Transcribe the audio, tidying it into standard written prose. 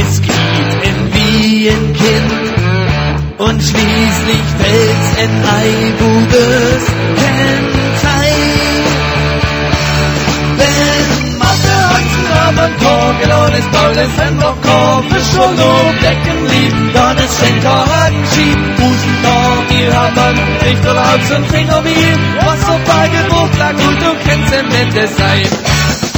es geht in wie ein Kind. Und schließlich fällt's in ein gutes Kennzeichen. Wenn Mathe, Hansen, aber Torgelon ist Paulus, wenn noch Korbe, Scholo, Decken lieb, dann ist Schenker, Hackenschieb, Busentor, wir haben nicht nur Haus und Fingermehl, was auf Tagebuch lag, gut, du kennst im Ende sein.